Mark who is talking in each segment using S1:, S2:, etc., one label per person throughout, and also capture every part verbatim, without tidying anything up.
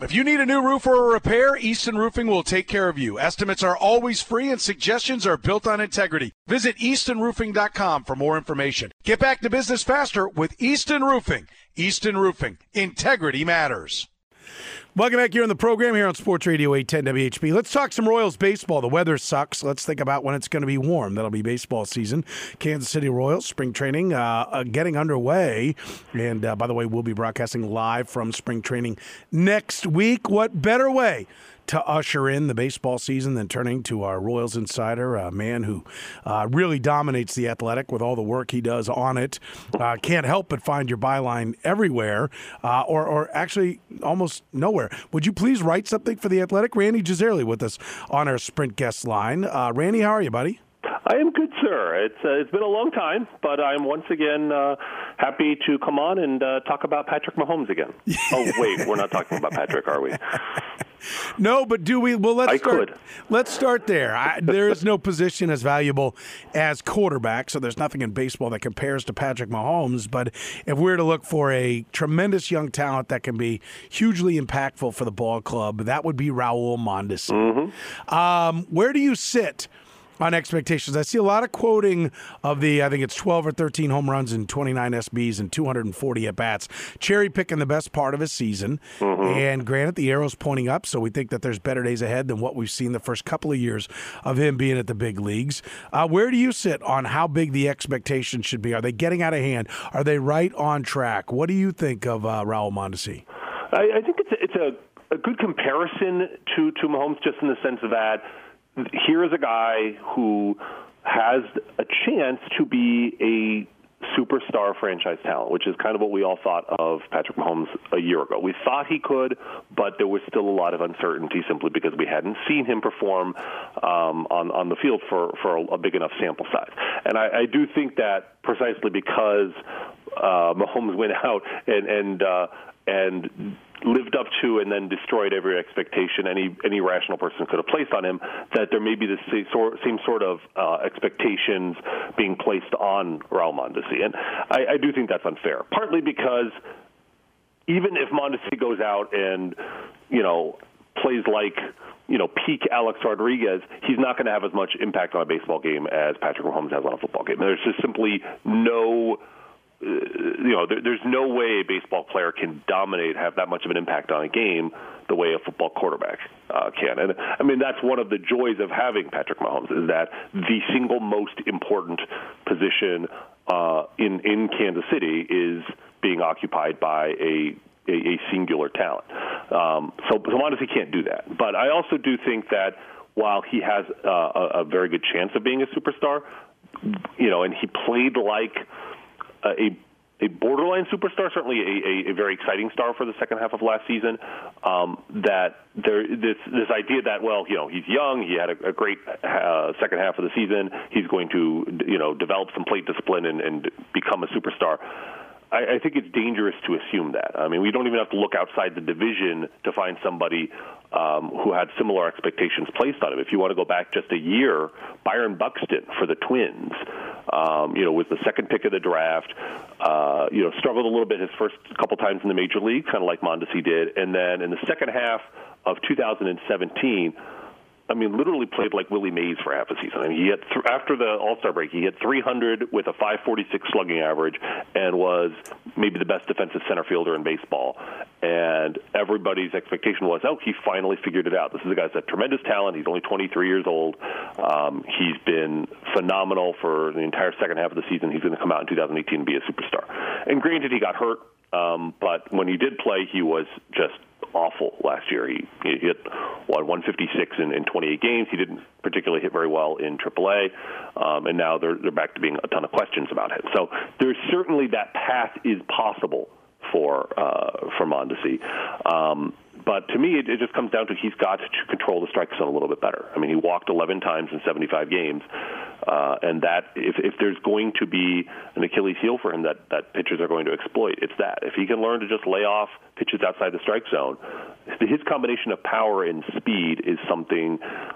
S1: If you need a new roof or a repair, Easton Roofing will take care of you. Estimates are always free and suggestions are built on integrity. Visit easton roofing dot com for more information. Get back to business faster with Easton Roofing. Easton Roofing. Integrity matters.
S2: Welcome back here on the program here on Sports Radio eight ten W H B. Let's talk some Royals baseball. The weather sucks. Let's think about when it's going to be warm. That'll be baseball season. Kansas City Royals spring training uh, uh, getting underway. And uh, by the way, we'll be broadcasting live from spring training next week. What better way to usher in the baseball season than turning to our Royals insider, a man who uh, really dominates The Athletic with all the work he does on it. Uh, can't help but find your byline everywhere, uh, or, or actually almost nowhere. Would you please write something for The Athletic? Randy Gisarelli with us on our Sprint guest line. Uh, Randy, how are you, buddy?
S3: I am good, sir. It's uh, it's been a long time, but I'm once again uh, happy to come on and uh, talk about Patrick Mahomes again. Oh, wait, we're not talking about Patrick, are we?
S2: No, but do we? Well, let's
S3: I
S2: start.
S3: Could.
S2: Let's start there. I, there is no position as valuable as quarterback, so there's nothing in baseball that compares to Patrick Mahomes. But if we were to look for a tremendous young talent that can be hugely impactful for the ball club, that would be Raul Mondesi.
S3: Mm-hmm.
S2: Um, where do you sit on expectations? I see a lot of quoting of the, I think it's twelve or thirteen home runs and twenty-nine S Bs and two hundred forty at-bats. Cherry picking the best part of his season.
S3: Mm-hmm.
S2: And granted, the arrow's pointing up, so we think that there's better days ahead than what we've seen the first couple of years of him being at the big leagues. Uh, where do you sit on how big the expectations should be? Are they getting out of hand? Are they right on track? What do you think of uh, Raul Mondesi?
S3: I, I think it's a, it's a, a good comparison to, to Mahomes, just in the sense that here is a guy who has a chance to be a superstar franchise talent, which is kind of what we all thought of Patrick Mahomes a year ago. We thought he could, but there was still a lot of uncertainty simply because we hadn't seen him perform um, on, on the field for, for a big enough sample size. And I, I do think that precisely because uh, Mahomes went out and and uh, and lived up to and then destroyed every expectation any any rational person could have placed on him, that there may be the same sort of uh, expectations being placed on Raul Mondesi. And I, I do think that's unfair, partly because even if Mondesi goes out and, you know, plays like, you know, peak Alex Rodriguez, he's not going to have as much impact on a baseball game as Patrick Mahomes has on a football game. There's just simply no... Uh, you know, there, there's no way a baseball player can dominate, have that much of an impact on a game the way a football quarterback uh, can. And, I mean, that's one of the joys of having Patrick Mahomes, is that the single most important position uh, in, in Kansas City is being occupied by a a, a singular talent. Um, so, so Mondesi can't do that. But I also do think that while he has uh, a, a very good chance of being a superstar, you know, and he played like a a borderline superstar, certainly a, a, a very exciting star for the second half of last season, um, that there this this idea that, well, you know, he's young, he had a, a great uh, second half of the season, he's going to, you know, develop some plate discipline and, and become a superstar. I, I think it's dangerous to assume that. I mean, we don't even have to look outside the division to find somebody um, who had similar expectations placed on him. If you want to go back just a year, Byron Buxton for the Twins, um, you know, was the second pick of the draft, uh, you know, struggled a little bit his first couple times in the major league, kind of like Mondesi did. And then in the second half of two thousand seventeen, I mean, literally played like Willie Mays for half a season. I mean, he had th- after the All-Star break, he had three hundred with a five forty-six slugging average and was maybe the best defensive center fielder in baseball. And everybody's expectation was, oh, he finally figured it out. This is a guy that's a tremendous talent. He's only twenty-three years old. Um, he's been phenomenal for the entire second half of the season. He's going to come out in two thousand eighteen and be a superstar. And granted, he got hurt, um, but when he did play, he was just awful last year. He, he hit what, one fifty-six in, in twenty-eight games. He didn't particularly hit very well in triple A, um, and now they're they're back to being a ton of questions about him. So there's certainly that path is possible for uh, for Mondesi. Um, but to me, it, it just comes down to he's got to control the strike zone a little bit better. I mean, he walked eleven times in seventy-five games, uh, and that if, if there's going to be an Achilles heel for him that, that pitchers are going to exploit, it's that. If he can learn to just lay off pitches outside the strike zone. His combination of power and speed is something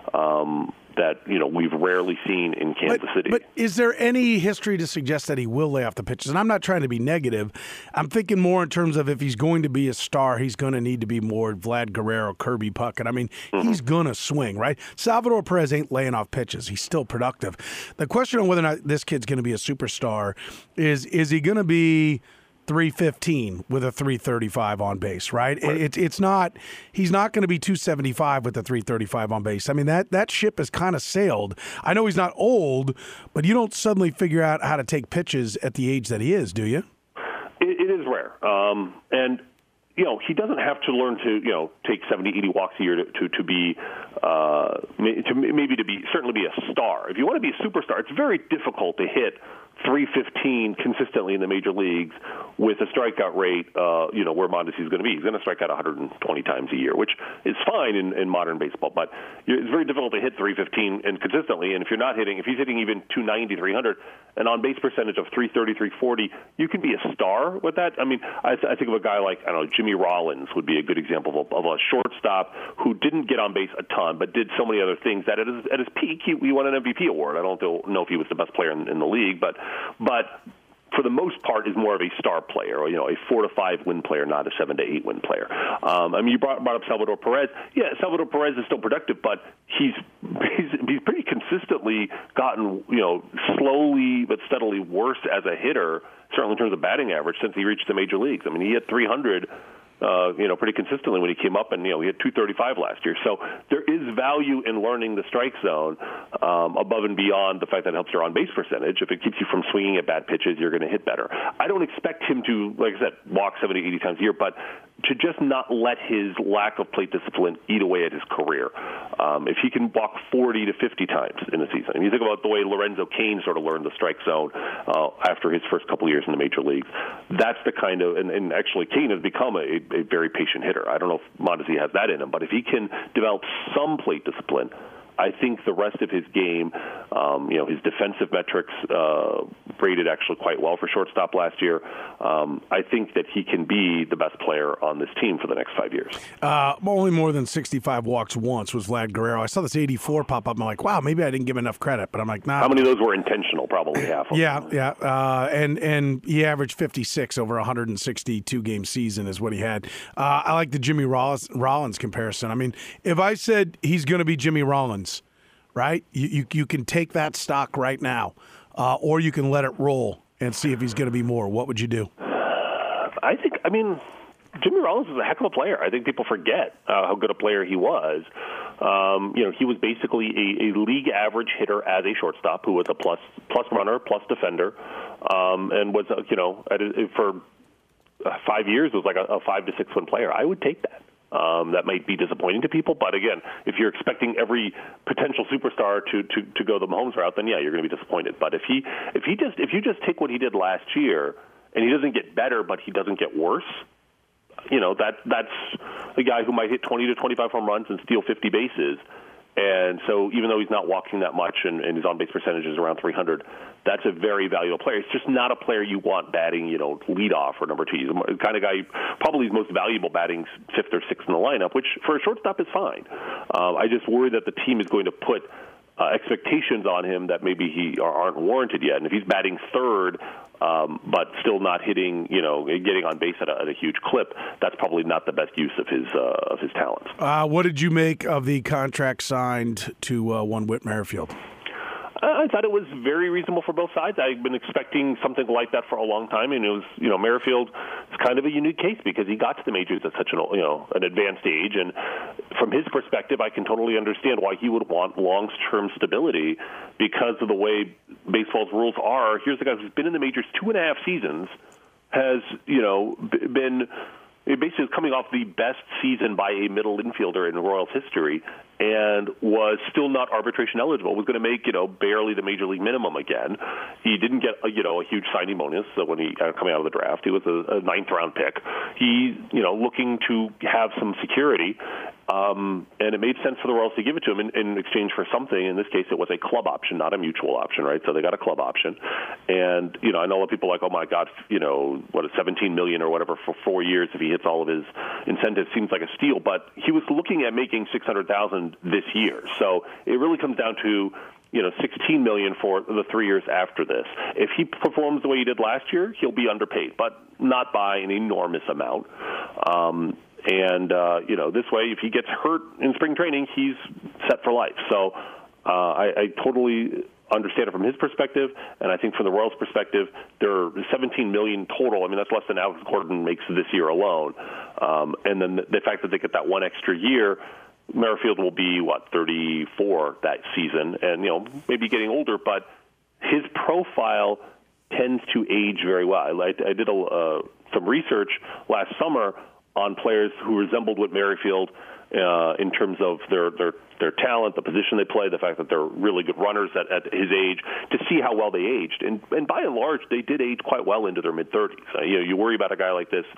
S3: um, that, you know, we've rarely seen in Kansas
S2: but,
S3: City.
S2: But is there any history to suggest that he will lay off the pitches? And I'm not trying to be negative. I'm thinking more in terms of if he's going to be a star, he's going to need to be more Vlad Guerrero, Kirby Puckett. I mean, mm-hmm. he's going to swing, right? Salvador Perez ain't laying off pitches. He's still productive. The question on whether or not this kid's going to be a superstar is, is he going to be three fifteen with a three thirty-five on base, right? right. It, it's not. He's not going to be two seventy-five with a three thirty-five on base. I mean, that that ship has kind of sailed. I know he's not old, but you don't suddenly figure out how to take pitches at the age that he is, do you?
S3: It, it is rare, um, and you know he doesn't have to learn to you know take seventy, eighty walks a year to to, to be uh, to maybe to be certainly be a star. If you want to be a superstar, it's very difficult to hit three fifteen consistently in the major leagues with a strikeout rate, uh, you know, where Mondesi is going to be. He's going to strike out one hundred twenty times a year, which is fine in, in modern baseball, but it's very difficult to hit three fifteen and consistently. And if you're not hitting, if he's hitting even two ninety, three hundred, an on-base percentage of three thirty, three forty, you can be a star with that. I mean, I, th- I think of a guy like, I don't know, Jimmy Rollins would be a good example of a, of a shortstop who didn't get on base a ton, but did so many other things that at his, at his peak, he, he won an M V P award. I don't know if he was the best player in, in the league, but but for the most part is more of a star player, or, you know, a four to five win player, not a seven to eight win player. Um, I mean, you brought, brought up Salvador Perez. Yeah, Salvador Perez is still productive, but he's, he's he's pretty consistently gotten, you know, slowly but steadily worse as a hitter, certainly in terms of batting average, since he reached the major leagues. I mean, he hit three hundred. Uh, you know, pretty consistently when he came up, and, you know, he had two thirty-five last year. So there is value in learning the strike zone um, above and beyond the fact that it helps your on-base percentage. If it keeps you from swinging at bad pitches, you're going to hit better. I don't expect him to, like I said, walk seventy, eighty times a year, but to just not let his lack of plate discipline eat away at his career. Um, if he can walk forty to fifty times in a season, and you think about the way Lorenzo Cain sort of learned the strike zone uh, after his first couple of years in the major leagues, that's the kind of, and, and actually Cain has become a, a very patient hitter. I don't know if Mondesi has that in him, but if he can develop some plate discipline, I think the rest of his game, um, you know, his defensive metrics uh, rated actually quite well for shortstop last year. Um, I think that he can be the best player on this team for the next five years.
S2: Uh, only more than sixty-five walks once was Vlad Guerrero. I saw this eighty-four pop up. I'm like, wow, maybe I didn't give him enough credit. But I'm like, nah.
S3: How many of those were intentional? Probably half of
S2: yeah,
S3: them.
S2: Yeah, yeah. Uh, and, and he averaged fifty-six over a one hundred sixty-two game season is what he had. Uh, I like the Jimmy Rollins, Rollins comparison. I mean, if I said he's going to be Jimmy Rollins, right? You, you you can take that stock right now, uh, or you can let it roll and see if he's going to be more. What would you do?
S3: I think, I mean, Jimmy Rollins is a heck of a player. I think people forget uh, how good a player he was. Um, you know, he was basically a, a league average hitter as a shortstop who was a plus plus runner, plus defender, um, and was, uh, you know, at a, for five years was like a, a five to six win player. I would take that. Um, that might be disappointing to people, but again, if you're expecting every potential superstar to, to, to go the Mahomes route, then yeah, you're going to be disappointed. But if he if he just if you just take what he did last year and he doesn't get better, but he doesn't get worse, you know, that that's a guy who might hit twenty to twenty-five home runs and steal fifty bases. And so even though he's not walking that much and, and his on-base percentage is around three hundred, that's a very valuable player. It's just not a player you want batting, you know, leadoff or number two. He's the kind of guy, probably his most valuable batting fifth or sixth in the lineup, which for a shortstop is fine. Um, I just worry that the team is going to put uh, expectations on him that maybe he aren't warranted yet. And if he's batting third, um, but still not hitting, you know, getting on base at a, at a huge clip, that's probably not the best use of his uh, of his talents.
S2: Uh, what did you make of the contract signed to uh, one Whit Merrifield?
S3: I thought it was very reasonable for both sides. I've been expecting something like that for a long time, and it was, you know, Merrifield is kind of a unique case because he got to the majors at such an, you know, an advanced age, and from his perspective, I can totally understand why he would want long-term stability because of the way baseball's rules are. Here's the guy who's been in the majors two and a half seasons, has, you know, been basically coming off the best season by a middle infielder in Royals history, and was still not arbitration eligible, was going to make, you know, barely the major league minimum again. He didn't get, a, you know, a huge signing bonus when he uh, coming out of the draft. He was a, a ninth round pick. He, you know, looking to have some security, Um, and it made sense for the Royals to give it to him in, in exchange for something. In this case, it was a club option, not a mutual option, right? So they got a club option. And, you know, I know a lot of people are like, oh, my God, you know, what, seventeen million dollars or whatever for four years if he hits all of his incentives seems like a steal. But he was looking at making six hundred thousand dollars this year. So it really comes down to, you know, sixteen million dollars for the three years after this. If he performs the way he did last year, he'll be underpaid, but not by an enormous amount. Um, and, uh, you know, this way, if he gets hurt in spring training, he's set for life. So uh, I, I totally understand it from his perspective, and I think from the Royals' perspective, there are seventeen million dollars total. I mean, that's less than Alex Gordon makes this year alone. Um, and then the, the fact that they get that one extra year, Merrifield will be, what, thirty-four that season, and, you know, maybe getting older, but his profile tends to age very well. I, I did a, uh, some research last summer on players who resembled what Merrifield uh, in terms of their, their their talent, the position they play, the fact that they're really good runners at, at his age, to see how well they aged. And, and by and large, they did age quite well into their mid-thirties. Uh, you know, you worry about a guy like this,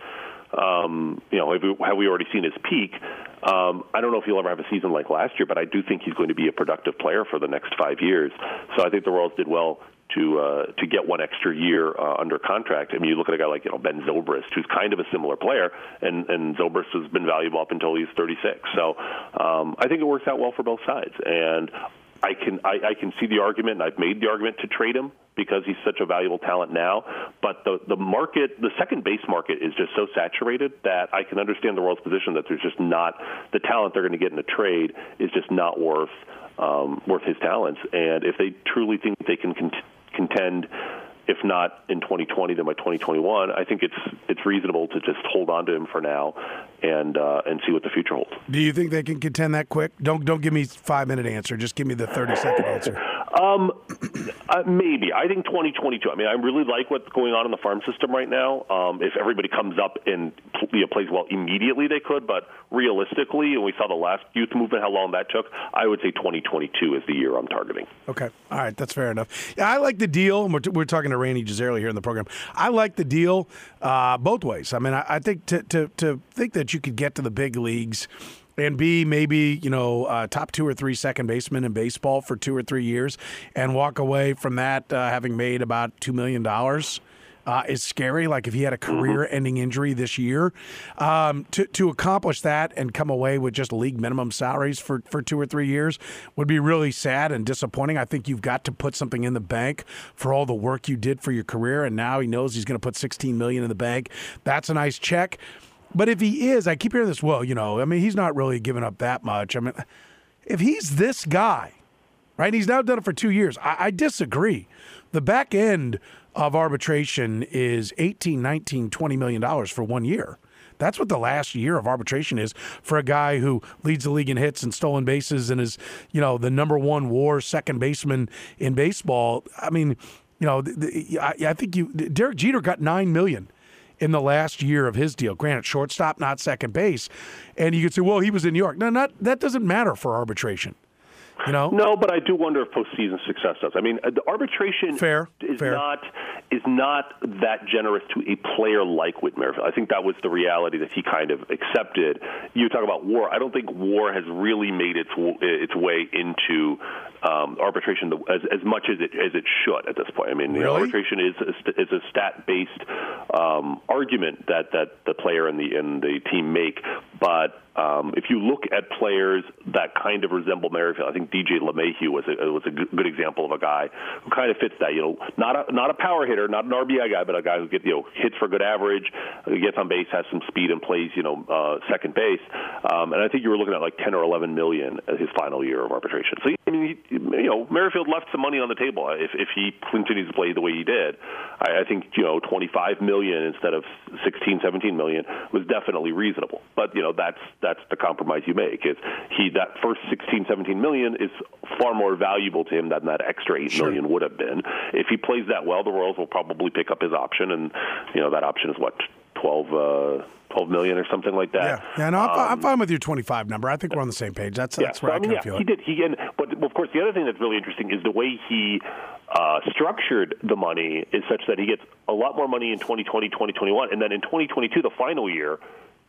S3: um, you know, have we, have we already seen his peak? Um, I don't know if he'll ever have a season like last year, but I do think he's going to be a productive player for the next five years. So I think the Royals did well to uh, to get one extra year uh, under contract. I mean, you look at a guy like, you know, Ben Zobrist, who's kind of a similar player, and, and Zobrist has been valuable up until he's thirty-six. So um, I think it works out well for both sides. And I can I, I can see the argument, and I've made the argument to trade him because he's such a valuable talent now. But the, the market, the second base market is just so saturated that I can understand the Royals' position that there's just not, the talent they're going to get in a trade is just not worth um, worth his talents. And if they truly think they can continue contend, if not in twenty twenty, then by twenty twenty-one, I think it's it's reasonable to just hold on to him for now and uh, and see what the future holds.
S2: Do you think they can contend that quick? Don't don't give me five minute answer. Just give me the thirty second answer.
S3: Um, uh, maybe. I think twenty twenty-two. I mean, I really like what's going on in the farm system right now. Um, if everybody comes up and you know, plays well immediately, they could. But realistically, and we saw the last youth movement, how long that took, I would say twenty twenty-two is the year I'm targeting.
S2: Okay. All right. That's fair enough. Yeah, I like the deal. And we're, t- we're talking to Randy Gisarelli here in the program. I like the deal uh, both ways. I mean, I, I think to, to, to think that you could get to the big leagues and be maybe, you know, uh, top two or three second baseman in baseball for two or three years and walk away from that uh, having made about two million dollars uh, is scary. Like if he had a career-ending injury this year, um, to, to accomplish that and come away with just league minimum salaries for, for two or three years would be really sad and disappointing. I think you've got to put something in the bank for all the work you did for your career, and now he knows he's going to put sixteen million dollars in the bank. That's a nice check. But if he is, I keep hearing this, well, you know, I mean, he's not really giving up that much. I mean, if he's this guy, right, he's now done it for two years, I, I disagree. The back end of arbitration is eighteen, nineteen, twenty million dollars for one year. That's what the last year of arbitration is for a guy who leads the league in hits and stolen bases and is, you know, the number one WAR second baseman in baseball. I mean, you know, the, the, I, I think you Derek Jeter got nine million dollars in the last year of his deal. Granted, shortstop, not second base. And you could say, well, he was in New York. No, not that doesn't matter for arbitration. You know?
S3: No, but I do wonder if postseason success does. I mean, the arbitration
S2: fair,
S3: is
S2: fair.
S3: not is not that generous to a player like Whit Merrifield. I think that was the reality that he kind of accepted. You talk about WAR. I don't think WAR has really made its its way into um, arbitration as as much as it as it should at this point. I mean,
S2: really?
S3: You know, arbitration is a, is a stat based um, argument that, that the player and the and the team make, but Um, if you look at players that kind of resemble Merrifield, I think D J LeMahieu was a, was a good example of a guy who kind of fits that. You know, not a not a power hitter, not an R B I guy, but a guy who gets you know hits for good average, gets on base, has some speed, and plays you know uh, second base. Um, and I think you were looking at like ten or eleven million as his final year of arbitration. So I mean, he, you know, Merrifield left some money on the table if if he continues to play the way he did. I, I think you know twenty-five million instead of sixteen, seventeen million was definitely reasonable. But you know that's that's the compromise you make. Is he that first sixteen, seventeen million is far more valuable to him than that extra eight
S2: sure.
S3: million would have been. If he plays that well, the Royals will probably pick up his option, and you know that option is what twelve, uh, twelve million or something like that.
S2: Yeah, yeah. No, I'm,
S3: um,
S2: I'm fine with your twenty-five number. I think we're on the same page. That's that's
S3: yeah,
S2: where
S3: so, I mean,
S2: I
S3: yeah,
S2: feel
S3: he
S2: it.
S3: did. He and but of course the other thing that's really interesting is the way he uh, structured the money is such that he gets a lot more money in twenty twenty, twenty twenty-one, and then in twenty twenty-two, the final year,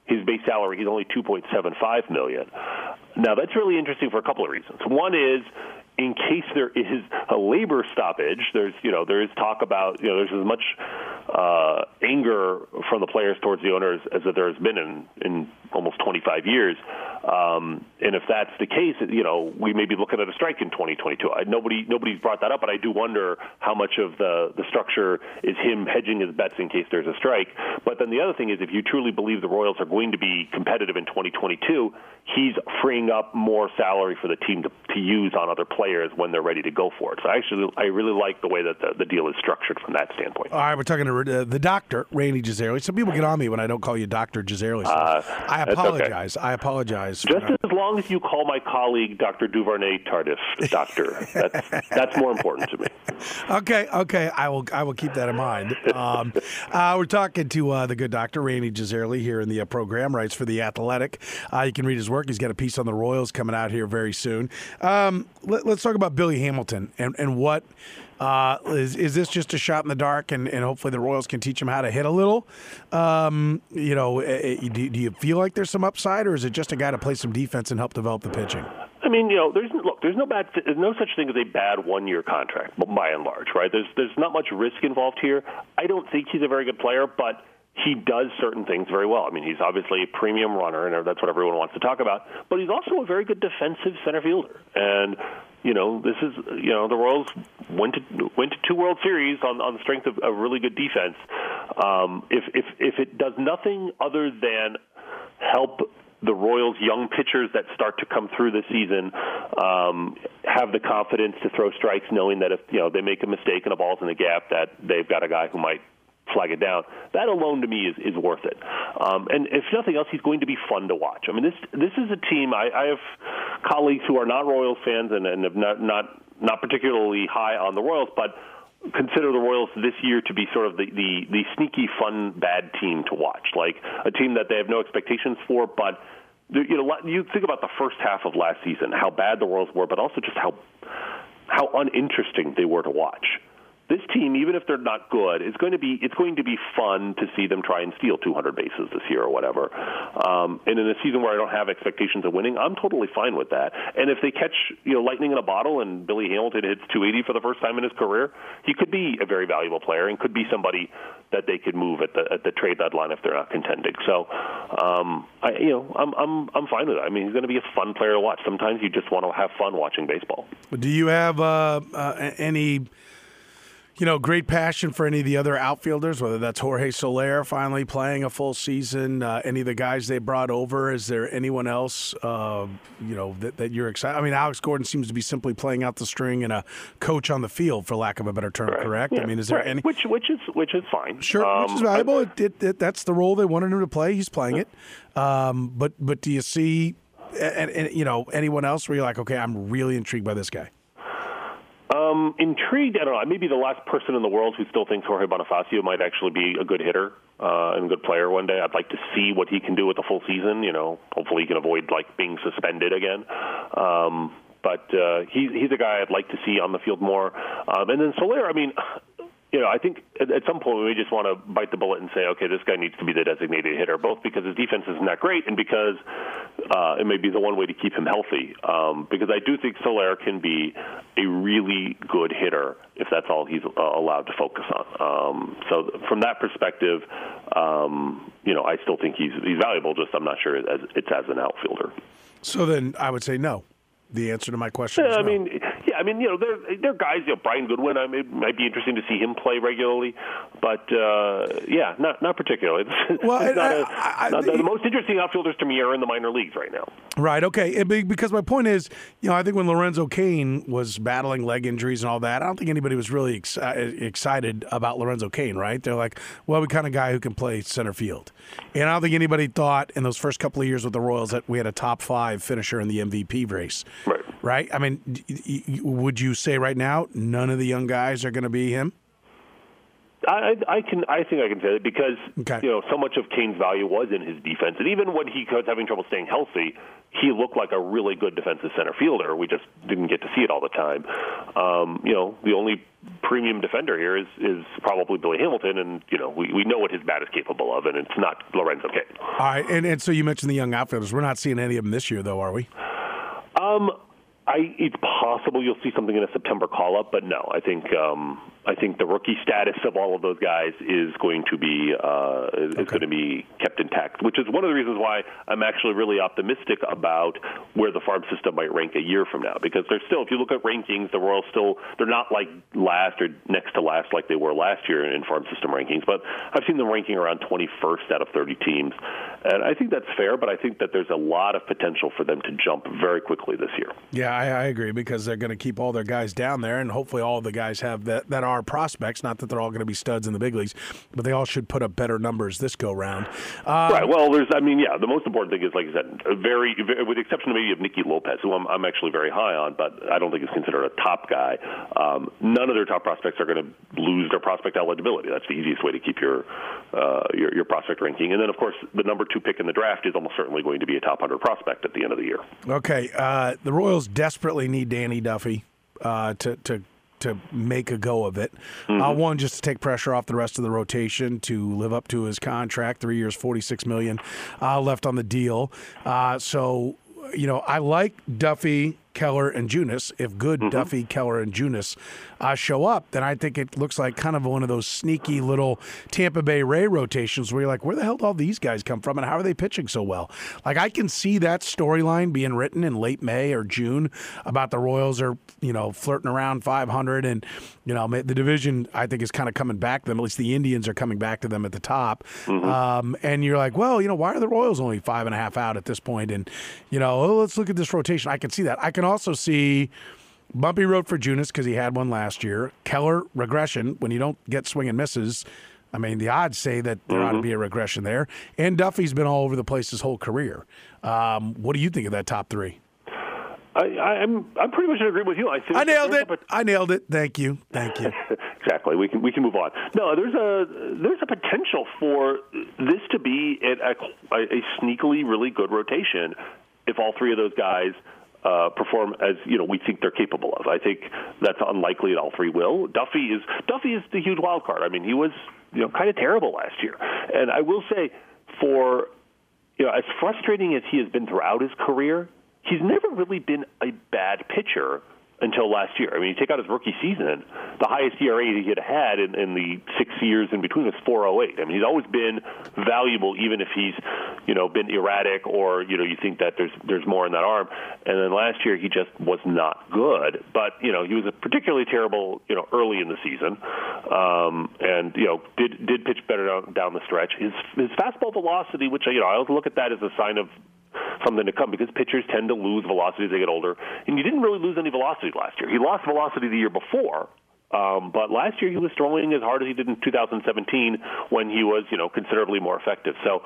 S3: his base salary, he's only two point seven five million dollars. Now, that's really interesting for a couple of reasons. One is, in case there is a labor stoppage, there's, you know, there is talk about, you know, there's as much uh, anger from the players towards the owners as that there has been in, in almost twenty-five years. Um, and if that's the case, you know, we may be looking at a strike in twenty twenty-two. I, nobody, nobody's brought that up, but I do wonder how much of the, the structure is him hedging his bets in case there's a strike. But then the other thing is, if you truly believe the Royals are going to be competitive in twenty twenty-two, he's freeing up more salary for the team to, to use on other players when they're ready to go for it. So actually, I really like the way that the, the deal is structured from that standpoint.
S2: All right, we're talking to uh, the doctor, Randy Gisarelli. Some people get on me when I don't call you Doctor Gisarelli. So uh, I apologize. Okay. I apologize.
S3: Just as long as you call my colleague Doctor Duvernay Tardif doctor. That's, that's more important to me.
S2: Okay, okay. I will I will keep that in mind. Um, uh, we're talking to uh, the good doctor, Randy Gisarelli, here in the uh, program, writes for The Athletic. Uh, you can read his work. He's got a piece on the Royals coming out here very soon. Um, let, let's talk about Billy Hamilton and, and what uh, is, is this just a shot in the dark, and, and hopefully the Royals can teach him how to hit a little? Um, you know, do, do you feel like there's some upside, or is it just a guy to play some defense and help develop the pitching?
S3: I mean, you know, there's look, there's no bad, there's no such thing as a bad one-year contract, by and large, right? There's there's not much risk involved here. I don't think he's a very good player, but he does certain things very well. I mean, he's obviously a premium runner, and that's what everyone wants to talk about. But he's also a very good defensive center fielder. And you know, this is you know the Royals went to went to two World Series on, on the strength of a really good defense. Um, if if if it does nothing other than help the Royals' young pitchers that start to come through this season um, have the confidence to throw strikes, knowing that if you know they make a mistake and a ball's in the gap, that they've got a guy who might flag it down. That alone to me is, is worth it. Um, and if nothing else, he's going to be fun to watch. I mean, this this is a team. I, I have colleagues who are not Royals fans and, and have not, not not particularly high on the Royals, but consider the Royals this year to be sort of the, the, the sneaky, fun, bad team to watch, like a team that they have no expectations for. But you know, you think about the first half of last season, how bad the Royals were, but also just how how uninteresting they were to watch. This team, even if they're not good, is going to be it's going to be fun to see them try and steal two hundred bases this year or whatever. Um, and in a season where I don't have expectations of winning, I'm totally fine with that. And if they catch you know lightning in a bottle and Billy Hamilton hits two eighty for the first time in his career, he could be a very valuable player and could be somebody that they could move at the at the trade deadline if they're not contending. So, um, I, you know, I'm I'm I'm fine with it. I mean, he's going to be a fun player to watch. Sometimes you just want to have fun watching baseball.
S2: Do you have uh, uh, any? You know, great passion for any of the other outfielders, whether that's Jorge Soler finally playing a full season, uh, any of the guys they brought over. Is there anyone else, uh, you know, that, that you're excited? I mean, Alex Gordon seems to be simply playing out the string and a coach on the field, for lack of a better term,
S3: right.
S2: correct?
S3: Yeah.
S2: I mean, is there
S3: right.
S2: any
S3: which which is which is fine,
S2: sure,
S3: um,
S2: which is valuable. It, it, it, that's the role they wanted him to play. He's playing it. Um, but but do you see, and, and you know, anyone else where you're like, okay, I'm really intrigued by this guy?
S3: Um, intrigued, I don't know. Maybe the last person in the world who still thinks Jorge Bonifacio might actually be a good hitter uh, and a good player one day. I'd like to see what he can do with the full season. You know, hopefully he can avoid like being suspended again. Um, but uh, he, he's a guy I'd like to see on the field more. Um, and then Soler, I mean, you know, I think at, at some point we just want to bite the bullet and say, okay, this guy needs to be the designated hitter, both because his defense isn't that great and because uh, it may be the one way to keep him healthy. Um, because I do think Soler can be a really good hitter if that's all he's uh, allowed to focus on. Um, so from that perspective, um, you know, I still think he's he's valuable. Just I'm not sure as, it's as an outfielder.
S2: So then I would say no. The answer to my question
S3: yeah,
S2: is no.
S3: I mean, yeah, I mean, you know, there there are guys. You know, Brian Goodwin. I mean, it might be interesting to see him play regularly, but uh, yeah, not not particularly. It's,
S2: well,
S3: it's not
S2: I,
S3: a,
S2: I, I,
S3: not, the, the most interesting outfielders to me are in the minor leagues right now.
S2: Right. Okay. Because my point is, you know, I think when Lorenzo Cain was battling leg injuries and all that, I don't think anybody was really ex- excited about Lorenzo Cain. Right? They're like, well, we kind of guy who can play center field, and I don't think anybody thought in those first couple of years with the Royals that we had a top five finisher in the M V P race.
S3: Right.
S2: Right? I mean, would you say right now none of the young guys are going to be him?
S3: I, I can. I think I can say that because
S2: okay.
S3: you know so much of Kane's value was in his defense, and even when he was having trouble staying healthy, he looked like a really good defensive center fielder. We just didn't get to see it all the time. Um, you know, the only premium defender here is is probably Billy Hamilton, and you know we, we know what his bat is capable of, and it's not Lorenzo Cain.
S2: All right, and and so you mentioned the young outfielders. We're not seeing any of them this year, though, are we?
S3: Um. I, it's possible you'll see something in a September call-up, but no. I think um, I think the rookie status of all of those guys is going to be uh, is
S2: okay.
S3: going to be kept intact, which is one of the reasons why I'm actually really optimistic about where the farm system might rank a year from now. Because they're still, if you look at rankings, the Royals still they're not like last or next to last like they were last year in farm system rankings. But I've seen them ranking around twenty-first out of thirty teams, and I think that's fair. But I think that there's a lot of potential for them to jump very quickly this year.
S2: Yeah. I, I agree because they're going to keep all their guys down there, and hopefully all the guys have that, that are prospects. Not that they're all going to be studs in the big leagues, but they all should put up better numbers this go round. Um,
S3: right. Well, there's. I mean, yeah. The most important thing is, like I said, a very, with the exception maybe of Nicky Lopez, who I'm, I'm actually very high on, but I don't think is considered a top guy. Um, none of their top prospects are going to lose their prospect eligibility. That's the easiest way to keep your, uh, your your prospect ranking. And then, of course, the number two pick in the draft is almost certainly going to be a top one hundred prospect at the end of the year.
S2: Okay. Uh, the Royals desperately need Danny Duffy uh, to to to make a go of it. Mm-hmm. Uh, one, just to take pressure off the rest of the rotation to live up to his contract, three years, forty-six million dollars uh, left on the deal. Uh, so, you know, I like Duffy, Keller, and Junis. If good mm-hmm. Duffy, Keller, and Junis uh, show up, then I think it looks like kind of one of those sneaky little Tampa Bay Ray rotations where you're like, where the hell did all these guys come from, and how are they pitching so well? Like, I can see that storyline being written in late May or June about the Royals are, you know, flirting around five hundred, and, you know, the division, I think, is kind of coming back to them. At least the Indians are coming back to them at the top. Mm-hmm. Um, and you're like, well, you know, why are the Royals only five and a half out at this point? And, you know, oh, let's look at this rotation. I can see that. I can also see bumpy road for Junis because he had one last year. Keller, regression. When you don't get swing and misses, I mean, the odds say that there mm-hmm. ought to be a regression there. And Duffy's been all over the place his whole career. Um, what do you think of that top three?
S3: I, I'm I'm pretty much in agreement with you. I think
S2: I nailed it. A, I nailed it. Thank you. Thank you.
S3: Exactly. We can we can move on. No, there's a there's a potential for this to be a, a, a sneakily really good rotation if all three of those guys Uh, perform as you know we think they're capable of. I think that's unlikely that all three will. Duffy is Duffy is the huge wild card. I mean, he was you know kind of terrible last year, and I will say, for you know as frustrating as he has been throughout his career, he's never really been a bad pitcher until last year. I mean, you take out his rookie season, the highest E R A he had had in, in the six years in between was four oh eight. I mean, he's always been valuable, even if he's, you know, been erratic or, you know, you think that there's there's more in that arm. And then last year he just was not good. But, you know, he was particularly terrible, you know, early in the season. Um, and, you know, did did pitch better down, down the stretch. His his fastball velocity, which, you know, I always look at that as a sign of something to come because pitchers tend to lose velocity as they get older. And he didn't really lose any velocity last year. He lost velocity the year before, um, but last year he was throwing as hard as he did in two thousand seventeen when he was, you know, considerably more effective. So,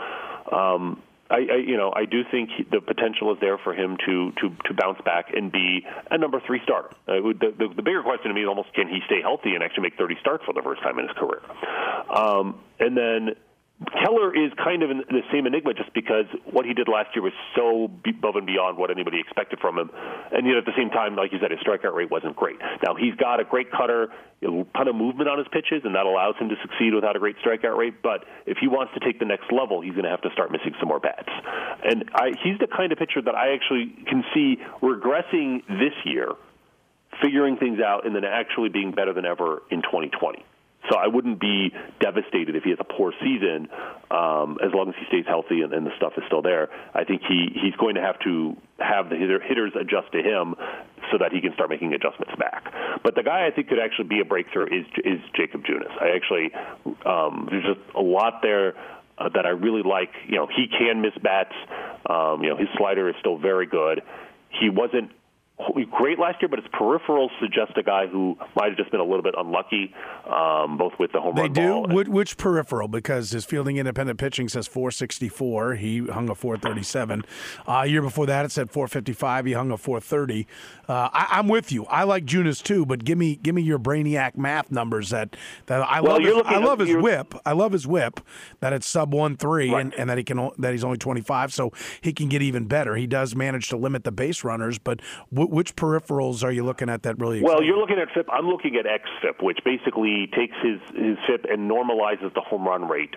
S3: um, I, I, you know, I do think he, the potential is there for him to to, to bounce back and be a number three starter. Uh, the, the, the bigger question to me is almost can he stay healthy and actually make thirty starts for the first time in his career? Um, and then Keller is kind of in the same enigma just because what he did last year was so above and beyond what anybody expected from him. And yet at the same time, like you said, his strikeout rate wasn't great. Now, he's got a great cutter, a ton of movement on his pitches, and that allows him to succeed without a great strikeout rate. But if he wants to take the next level, he's going to have to start missing some more bats. And I, he's the kind of pitcher that I actually can see regressing this year, figuring things out, and then actually being better than ever in twenty twenty. So I wouldn't be devastated if he has a poor season, um, as long as he stays healthy and, and the stuff is still there. I think he, he's going to have to have the hitter, hitters adjust to him so that he can start making adjustments back. But the guy I think could actually be a breakthrough is is Jacob Junis. I actually um, there's just a lot there uh, that I really like. You know, he can miss bats. Um, you know, his slider is still very good. He wasn't great last year, but his peripherals suggest a guy who might have just been a little bit unlucky, um, both with the home
S2: they
S3: run
S2: do?
S3: ball.
S2: Which, which peripheral? Because his fielding independent pitching says four sixty-four. He hung a four thirty-seven. Uh, a year before that, it said four fifty-five. He hung a four thirty. Uh, I, I'm with you. I like Junis too, but give me give me your brainiac math numbers. That that I
S3: well,
S2: love. His, I
S3: at,
S2: love his whip. I love his whip. That it's sub one three,
S3: right.
S2: and, and that he can that he's only twenty-five, so he can get even better. He does manage to limit the base runners, but w- which peripherals are you looking at that really?
S3: Well, you're looking at F I P. I'm looking at X F I P, which basically takes his his F I P and normalizes the home run rate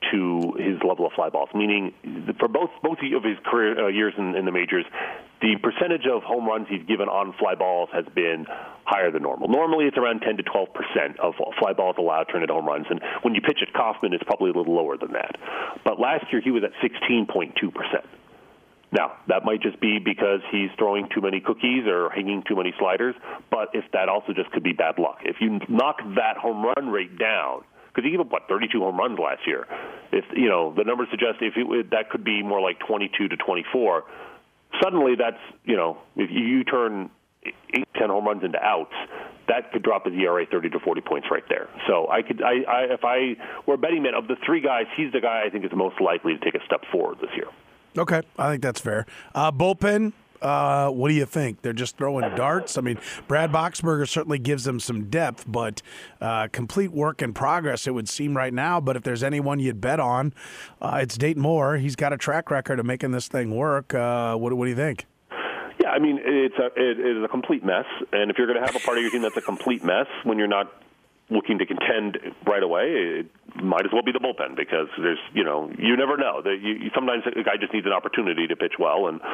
S3: to his level of fly balls, meaning for both both of his career uh, years in, in the majors, the percentage of home runs he's given on fly balls has been higher than normal. Normally, it's around ten to twelve percent of fly balls allowed turned into home runs, and when you pitch at Kauffman, it's probably a little lower than that. But last year, he was at sixteen point two percent. Now, that might just be because he's throwing too many cookies or hanging too many sliders, but if that also just could be bad luck. If you knock that home run rate down, because he gave up, what, thirty-two home runs last year. If, you know, the numbers suggest if it, that could be more like twenty-two to twenty-four. Suddenly that's, you know, if you turn eight, ten home runs into outs, that could drop his E R A thirty to forty points right there. So I could, I, I if I were a betting man, of the three guys, he's the guy I think is most likely to take a step forward this year.
S2: Okay, I think that's fair. Uh, bullpen, uh, what do you think? They're just throwing darts? I mean, Brad Boxberger certainly gives them some depth, but uh, complete work in progress, it would seem right now. But if there's anyone you'd bet on, uh, it's Dayton Moore. He's got a track record of making this thing work. Uh, what, what do you think?
S3: Yeah, I mean, it's a, it is a complete mess. And if you're going to have a part of your team that's a complete mess when you're not looking to contend right away, it might as well be the bullpen, because there's, you know, you never know. That you, you, sometimes a guy just needs an opportunity to pitch well, and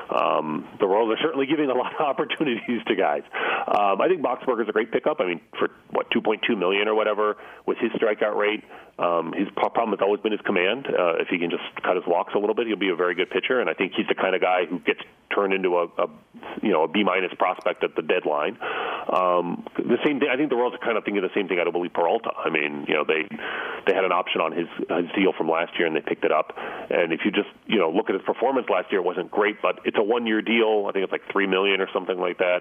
S3: um, the Royals are certainly giving a lot of opportunities to guys. Um, I think Boxberger's a great pickup. I mean, for what, two point two million dollars or whatever, with his strikeout rate, um, his problem has always been his command. Uh, if he can just cut his walks a little bit, he'll be a very good pitcher, and I think he's the kind of guy who gets turned into a, a you know, a B minus prospect at the deadline. Um, the same thing. I think the Royals are kind of thinking the same thing out of Willie Peralta. I mean, you know, they they had an option on his his deal from last year, and they picked it up. And if you just, you know, look at his performance last year, it wasn't great, but it's a one year deal. I think it's like three million or something like that.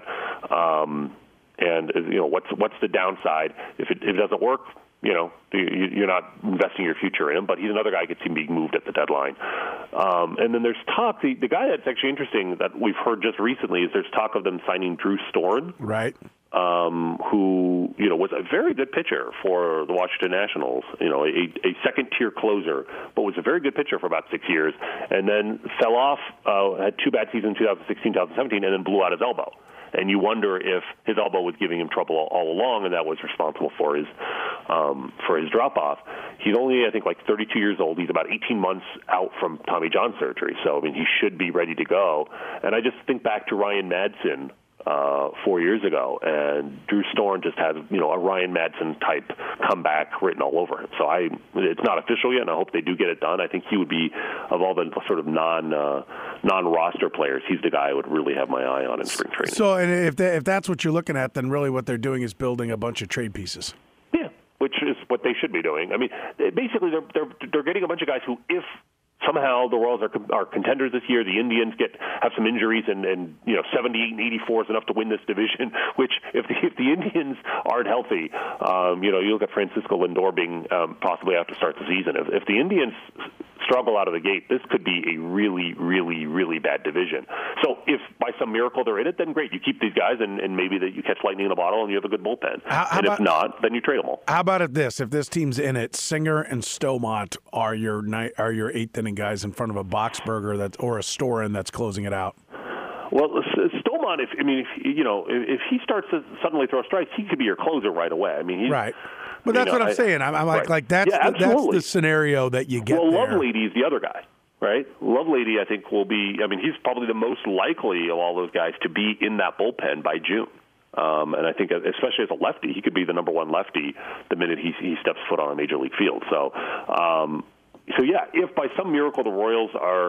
S3: Um, and you know, what's what's the downside if it, if it doesn't work? You know, you're not investing your future in him, but he's another guy who could seem to be moved at the deadline. Um, and then there's talk, the, the guy that's actually interesting that we've heard just recently is there's talk of them signing Drew Storen.
S2: Right.
S3: Um, who, you know, was a very good pitcher for the Washington Nationals, you know, a, a second-tier closer, but was a very good pitcher for about six years, and then fell off, uh, had two bad seasons in twenty sixteen, twenty seventeen, and then blew out his elbow. And you wonder if his elbow was giving him trouble all, all along, and that was responsible for his um, for his drop-off. He's only, I think, like thirty-two years old. He's about eighteen months out from Tommy John surgery, so, I mean, he should be ready to go. And I just think back to Ryan Madsen uh, four years ago, and Drew Storen just has, you know, a Ryan Madsen type comeback written all over him. So I, it's not official yet, and I hope they do get it done. I think he would be, of all the sort of non uh, non-roster players, he's the guy I would really have my eye on in spring training.
S2: So, and if they, if that's what you're looking at, then really what they're doing is building a bunch of trade pieces.
S3: Yeah, which is what they should be doing. I mean, basically, they're they're they're getting a bunch of guys who, if somehow the Royals are, are contenders this year, the Indians get have some injuries, and, and you know seventy-eight and eighty-four is enough to win this division. Which, if the, if the Indians aren't healthy, um, you know, you look at Francisco Lindor being um, possibly out to start the season. If, if the Indians struggle out of the gate, this could be a really, really, really bad division. So if by some miracle they're in it, then great. You keep these guys, and, and maybe that you catch lightning in a bottle, and you have a good bullpen.
S2: How, how
S3: and
S2: about,
S3: if not, then you trade them all.
S2: How about if this? If this team's in it, Singer and Stomont are your night, are your eighth inning guys in front of a Boxberger that or a Storen that's closing it out.
S3: Well, Stomont, if I mean, if you know, if he starts to suddenly throw strikes, he could be your closer right away. I mean, he's,
S2: right. But that's
S3: know,
S2: what I'm
S3: I,
S2: saying. I'm, I'm like,
S3: right.
S2: like that's
S3: yeah,
S2: the, that's the scenario that you get.
S3: Well,
S2: there.
S3: Lovelady is the other guy, right? Lovelady, I think, will be. I mean, he's probably the most likely of all those guys to be in that bullpen by June. Um, and I think, especially as a lefty, he could be the number one lefty the minute he he steps foot on a major league field. So, um, so yeah, if by some miracle the Royals are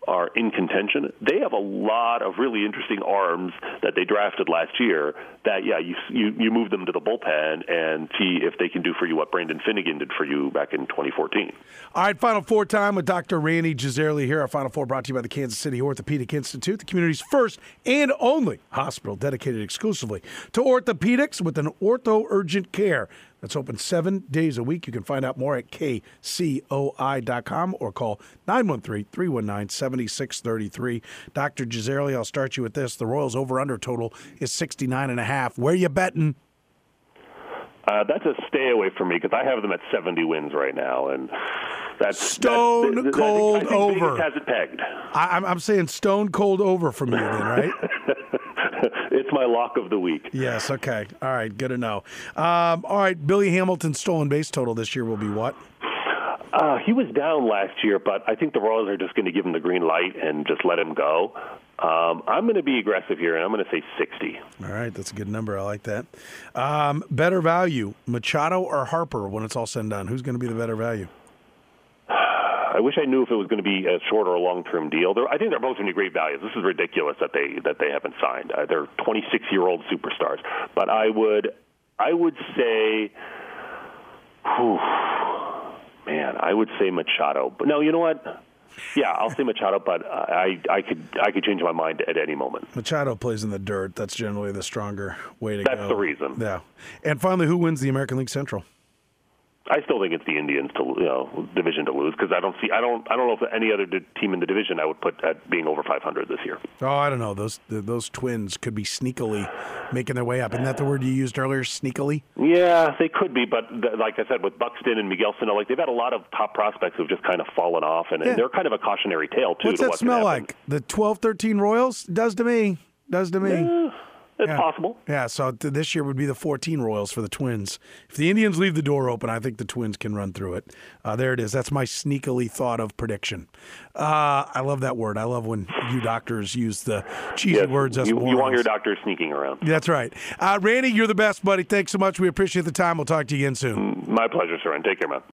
S3: are in contention, they have a lot of really interesting arms that they drafted last year that, yeah, you you, you move them to the bullpen and see if they can do for you what Brandon Finnegan did for you back in twenty fourteen.
S2: All right, Final Four time with Doctor Randy Gisarelli here. Our Final Four brought to you by the Kansas City Orthopedic Institute, the community's first and only hospital dedicated exclusively to orthopedics with an ortho urgent care that's open seven days a week. You can find out more at K C O I dot com or call nine one three, three one nine, seven six three three. Doctor Gisarelli, I'll start you with this. The Royals over-under total is sixty-nine and a half. Where you betting?
S3: Uh, that's a stay away from me because I have them at seventy wins right now, and that's
S2: stone
S3: that's,
S2: cold
S3: I think, I think
S2: over.
S3: Vegas has it pegged.
S2: I, I'm, I'm saying stone cold over from you, then, right?
S3: It's my lock of the week.
S2: Yes. Okay. All right. Good to know. Um, all right. Billy Hamilton's stolen base total this year will be what?
S3: Uh, he was down last year, but I think the Royals are just going to give him the green light and just let him go. Um, I'm going to be aggressive here, and I'm going to say sixty.
S2: All right, that's a good number. I like that. Um, better value, Machado or Harper when it's all said and done? Who's going to be the better value?
S3: I wish I knew if it was going to be a short or a long-term deal. They're, I think they're both going to be great values. This is ridiculous that they that they haven't signed. Uh, they're twenty-six-year-old superstars. But I would, I would say, whew, man, I would say Machado. But no, you know what? Yeah, I'll say Machado, but I I could I could change my mind at any moment.
S2: Machado plays in the dirt. That's generally the stronger way to
S3: That's
S2: go.
S3: That's the reason.
S2: Yeah. And finally, who wins the American League Central?
S3: I still think it's the Indians to you know division to lose because I don't see I don't I don't know if any other team in the division I would put at being over five hundred this year.
S2: Oh, I don't know. Those those Twins could be sneakily making their way up. Isn't that the word you used earlier? Sneakily?
S3: Yeah, they could be, but th- like I said, with Buxton and Miguel Sano, like they've had a lot of top prospects who've just kind of fallen off, and,
S2: Yeah.
S3: and they're kind of a cautionary tale too.
S2: What's
S3: to
S2: that
S3: what
S2: smell
S3: can happen.
S2: like? The twelve thirteen Royals? Does to me. Does to me.
S3: Eh, it's
S2: Yeah.
S3: possible.
S2: Yeah, so th- this year would be the fourteen Royals for the Twins. If the Indians leave the door open, I think the Twins can run through it. Uh, there it is. That's my sneakily thought of prediction. Uh, I love that word. I love when you doctors use the cheesy
S3: Yes,
S2: words. Us
S3: you, you
S2: morons.
S3: want your doctor sneaking around.
S2: That's right. Uh, Randy, you're the best, buddy. Thanks so much. We appreciate the time. We'll talk to you again soon.
S3: My pleasure, sir, and take care, man.